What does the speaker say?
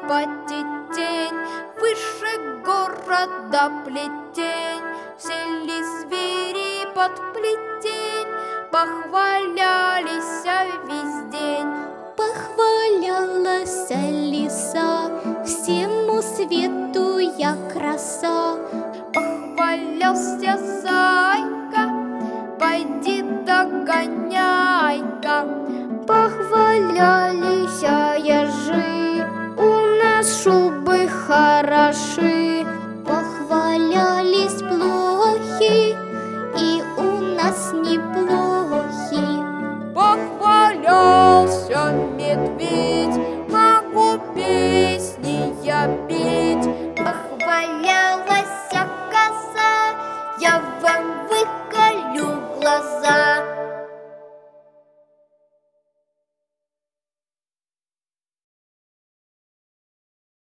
потетень, выше города плетень. Сели звери под плетень, похвалялись весь день. Похвалялась лиса, всему свету я краса. Похвалялся зайка, пойди догоняй-ка. Похвалялись ежи, у нас шубы хороши. Похвалялись блохи, и у нас неплохи. Похвалялся медведь, могу песни я петь. Похвалялась коза, я вам выколю глаза.